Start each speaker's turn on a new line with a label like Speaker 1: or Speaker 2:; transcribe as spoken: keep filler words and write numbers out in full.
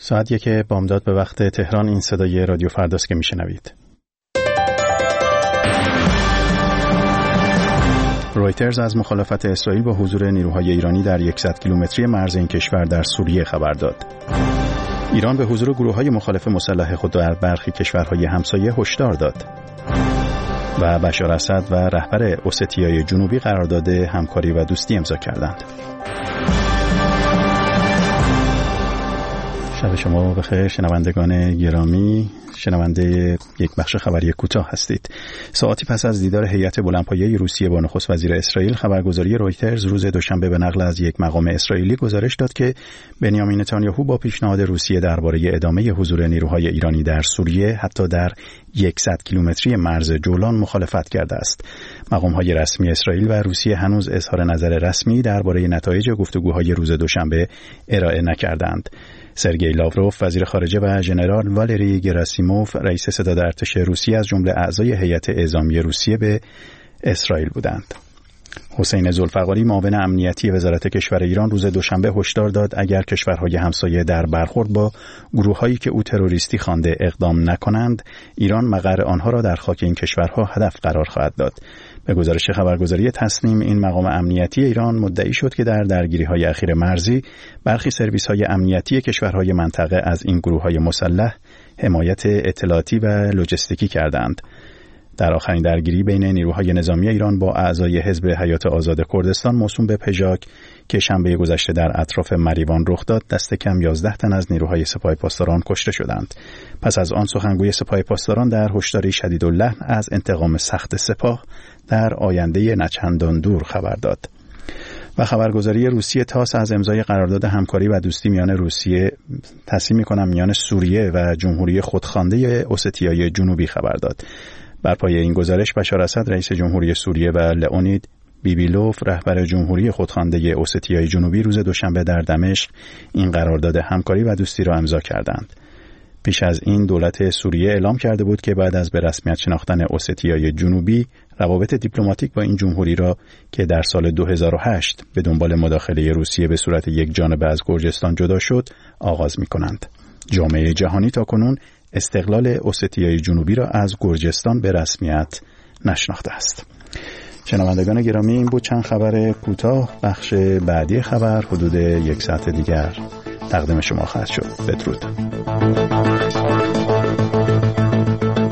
Speaker 1: ساعت یک بامداد به وقت تهران. این صدای رادیو فرداست که میشنوید. رویترز از مخالفت اسرائیل با حضور نیروهای ایرانی در صد کیلومتری مرز این کشور در سوریه خبر داد. ایران به حضور گروه‌های مخالف مسلح خود در برخی کشورهای همسایه هشدار داد. و بشار اسد و رهبر اوستیای جنوبی قرارداد همکاری و دوستی امضا کردند. شب شما بخیر شنوندگان گرامی، شنونده یک بخش خبری کوتاه هستید. ساعتی پس از دیدار هیئت بلندپایه روسیه با نخست وزیر اسرائیل، خبرگزاری رویترز روز دوشنبه به نقل از یک مقام اسرائیلی گزارش داد که بنیامین نتانیاهو با پیشنهاد روسیه درباره ادامه حضور نیروهای ایرانی در سوریه حتی در صد کیلومتری مرز جولان مخالفت کرده است. مقام‌های رسمی اسرائیل و روسیه هنوز اظهار نظر رسمی درباره نتایج گفتگوهای روز دوشنبه ارائه نکردند. سرگئی لاوروف وزیر خارجه و ژنرال والری گراسیموف رئیس ستاد ارتش روسیه از جمله اعضای هیئت اعزامی روسیه به اسرائیل بودند. حسین ذوالفقاری معاون امنیتی وزارت کشور ایران روز دوشنبه هشدار داد اگر کشورهای همسایه در برخورد با گروه‌هایی که او تروریستی خوانده اقدام نکنند، ایران مقر آنها را در خاک این کشورها هدف قرار خواهد داد. به گزارش خبرگزاری تسنیم، این مقام امنیتی ایران مدعی شد که در درگیری‌های اخیر مرزی برخی سرویس‌های امنیتی کشورهای منطقه از این گروه‌های مسلح حمایت اطلاعاتی و لوجستیکی کردند. در آخرین درگیری بین نیروهای نظامی ایران با اعضای حزب حیات آزاد کردستان موسوم به پژاک که شنبه گذشته در اطراف مریوان رخ داد، دست کم یازده تن از نیروهای سپاه پاسداران کشته شدند. پس از آن سخنگوی سپاه پاسداران در هشداری شدیداللحن از انتقام سخت سپاه در آینده نچندان دور خبر داد. و خبرگزاری روسیه تاس از امضای قرارداد همکاری و دوستی میان روسیه تصمیم می‌کنم میان سوریه و جمهوری خودخوانده اوستیای جنوبی خبر داد. بر پایه این گزارش بشار اسد رئیس جمهوری سوریه و لئونید بیبیلوف رهبر جمهوری خودخوانده اوستیای جنوبی روز دوشنبه در دمشق این قرارداد همکاری و دوستی را امضا کردند. پیش از این دولت سوریه اعلام کرده بود که بعد از به رسمیت شناختن اوستیای جنوبی، روابط دیپلماتیک با این جمهوری را که در سال دو هزار و هشت به دنبال مداخله روسیه به صورت یک جانبه از گرجستان جدا شد آغاز می‌کنند. جامعه جهانی تاکنون استقلال اوستیای جنوبی را از گرجستان به رسمیت نشناخته است. شنوندگان گرامی، این بود چند خبر کوتاه. بخش بعدی خبر حدود یک ساعت دیگر تقدیم شما خواهد شد. بدرود.